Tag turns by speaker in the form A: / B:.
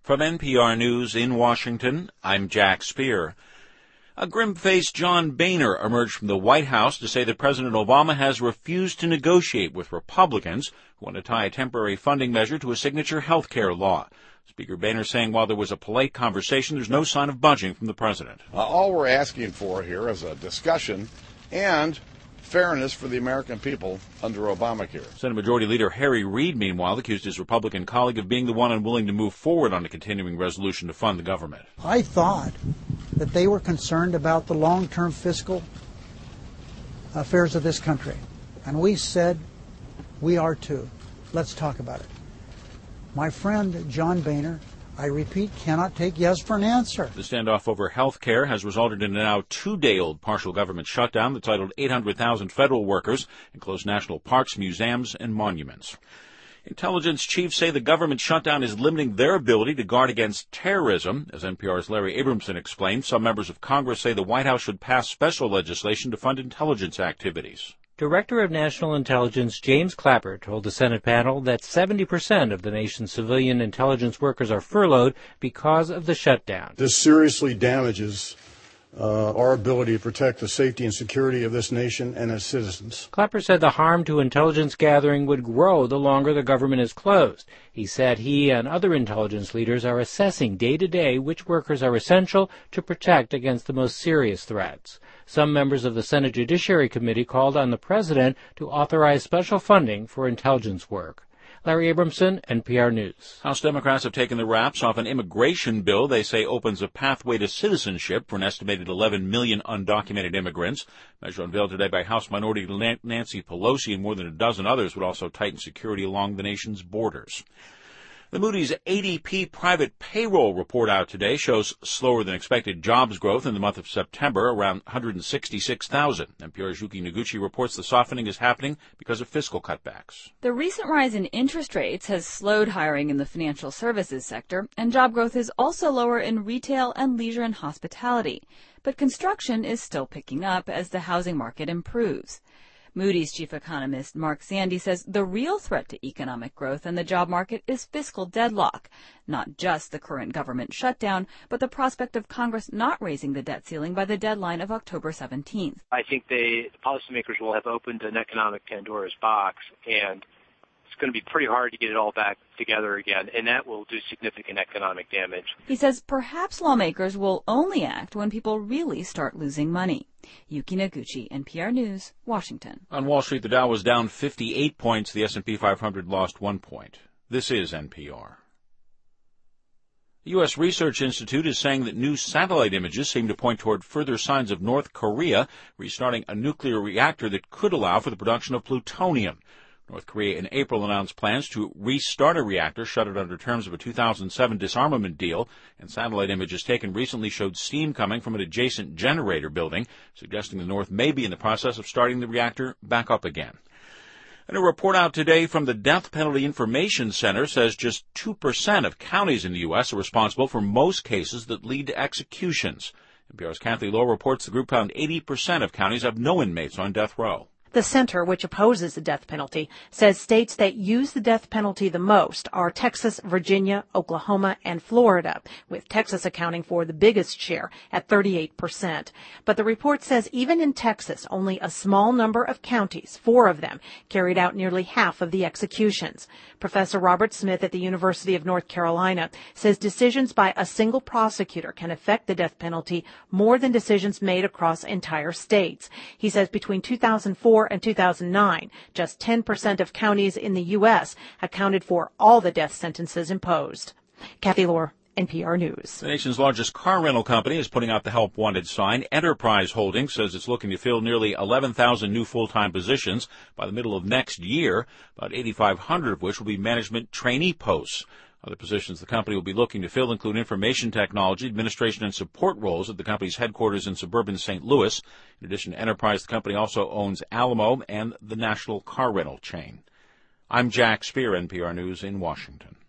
A: From NPR News in Washington, I'm Jack Speer. A grim-faced John Boehner emerged from the White House to say that President Obama has refused to negotiate with Republicans who want to tie a temporary funding measure to a signature health care law. Speaker Boehner saying while there was a polite conversation, there's no sign of budging from the president.
B: All we're asking for here is a discussion and fairness for the American people under Obamacare.
A: Senate Majority Leader Harry Reid, meanwhile, accused his Republican colleague of being the one unwilling to move forward on a continuing resolution to fund the government.
C: I thought that they were concerned about the long-term fiscal affairs of this country. And we said, we are too. Let's talk about it. My friend John Boehner, I repeat, cannot take yes for an answer.
A: The standoff over health care has resulted in a now 2-day-old partial government shutdown that titled 800,000 federal workers and closed national parks, museums, and monuments. Intelligence chiefs say the government shutdown is limiting their ability to guard against terrorism. As NPR's Larry Abramson explained, some members of Congress say the White House should pass special legislation to fund intelligence activities.
D: Director of National Intelligence James Clapper told the Senate panel that 70% of the nation's civilian intelligence workers are furloughed because of the shutdown.
E: This seriously damages our ability to protect the safety and security of this nation and its citizens.
D: Clapper said the harm to intelligence gathering would grow the longer the government is closed. He said he and other intelligence leaders are assessing day to day which workers are essential to protect against the most serious threats. Some members of the Senate Judiciary Committee called on the president to authorize special funding for intelligence work. Larry Abramson, NPR News.
A: House Democrats have taken the wraps off an immigration bill they say opens a pathway to citizenship for an estimated 11 million undocumented immigrants. Measure unveiled today by House Minority Leader Nancy Pelosi and more than a dozen others would also tighten security along the nation's borders. The Moody's ADP private payroll report out today shows slower than expected jobs growth in the month of September, around 166,000. NPR's Yuki Noguchi reports the softening is happening because of fiscal cutbacks.
F: The recent rise in interest rates has slowed hiring in the financial services sector, and job growth is also lower in retail and leisure and hospitality. But construction is still picking up as the housing market improves. Moody's chief economist Mark Zandi says the real threat to economic growth and the job market is fiscal deadlock, not just the current government shutdown, but the prospect of Congress not raising the debt ceiling by the deadline of October 17th.
G: I think the policymakers will have opened an economic Pandora's box, and it's going to be pretty hard to get it all back together again, and that will do significant economic damage.
F: He says perhaps lawmakers will only act when people really start losing money. Yuki Noguchi, NPR News, Washington.
A: On Wall Street, the Dow was down 58 points. The S&P 500 lost 1 point. This is NPR. The U.S. Research Institute is saying that new satellite images seem to point toward further signs of North Korea restarting a nuclear reactor that could allow for the production of plutonium. North Korea in April announced plans to restart a reactor shuttered under terms of a 2007 disarmament deal, and satellite images taken recently showed steam coming from an adjacent generator building, suggesting the North may be in the process of starting the reactor back up again. And a report out today from the Death Penalty Information Center says just 2% of counties in the U.S. are responsible for most cases that lead to executions. NPR's Kathy Lowe reports the group found 80% of counties have no inmates on death row.
H: The center, which opposes the death penalty, says states that use the death penalty the most are Texas, Virginia, Oklahoma, and Florida, with Texas accounting for the biggest share at 38%. But the report says even in Texas, only a small number of counties, 4 of them, carried out nearly half of the executions. Professor Robert Smith at the University of North Carolina says decisions by a single prosecutor can affect the death penalty more than decisions made across entire states. He says between 2004 and 2009, just 10% of counties in the U.S. accounted for all the death sentences imposed. Kathy Lohr, NPR News.
A: The nation's largest car rental company is putting out the Help Wanted sign. Enterprise Holdings says it's looking to fill nearly 11,000 new full-time positions by the middle of next year, about 8,500 of which will be management trainee posts. Other positions the company will be looking to fill include information technology, administration, and support roles at the company's headquarters in suburban St. Louis. In addition to Enterprise, the company also owns Alamo and the national car rental chain. I'm Jack Speer, NPR News in Washington.